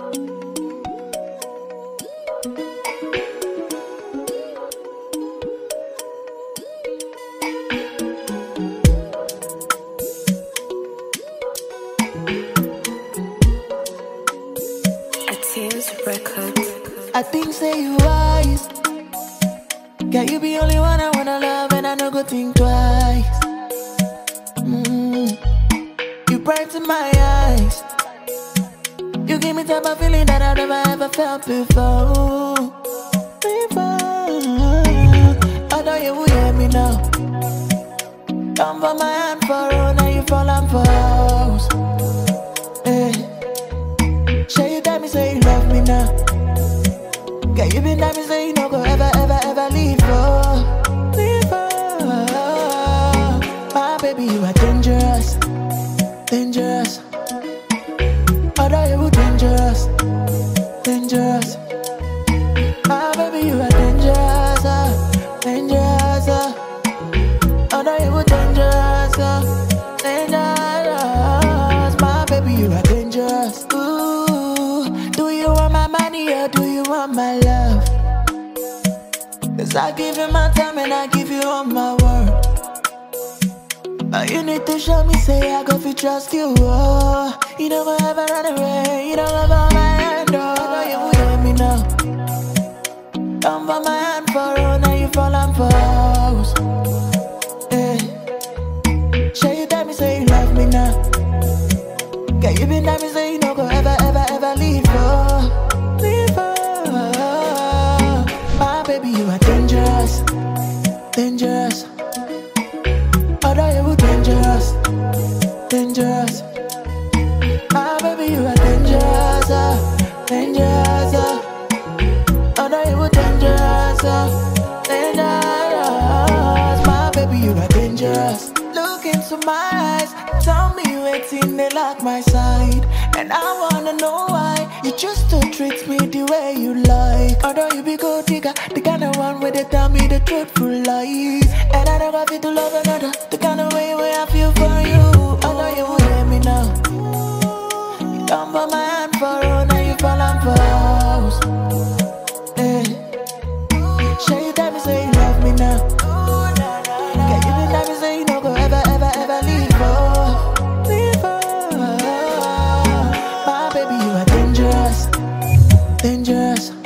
I think say you wise. Can you be only one I wanna love and I no go think twice. You brighten my eyes. You give me type of feeling that I've never ever felt before. Although you will hear me now. Come for my hand for all, now you fall and falls. Hey. Shall you tell me say you love me now? Can you been tell me say you no go ever, ever, ever leave for? My baby, you are dangerous, dangerous. Although you were dangerous, dangerous. My baby, you are dangerous, dangerous. Although you were dangerous, dangerous. My baby, you are dangerous. Ooh, do you want my money or do you want my love? 'Cause I give you my time and I give you all my word. But you need to show me, say I go fi trust you. Oh, you don't go ever run away. You don't go for my hand. Oh, I know you will hear me now. Come for my hand for all, now you fall and falls. Hey. Shall you tell me say you love me now? Can you been tell me say you no go ever, ever, ever leave for? Leave for. My baby, you are dangerous, dangerous. Although you were dangerous, dangerous. My baby, you are dangerous, dangerous. Although you were dangerous, dangerous. My baby, you are dangerous. Look into my eyes, tell me waiting they lock my side. And I wanna know why you choose to treat me the way you like. Although you be gold digger, the kind of one where they tell me the truthful lies. And I don't have to love another, the kind of way where I feel for you. Although you will hear me now. You come for my hand for all, now you fall and falls. Hey. Shall you tell me say you love me now? Can you been tell me say you no go ever, ever, ever leave for? Leave for. My baby, you are dangerous, dangerous.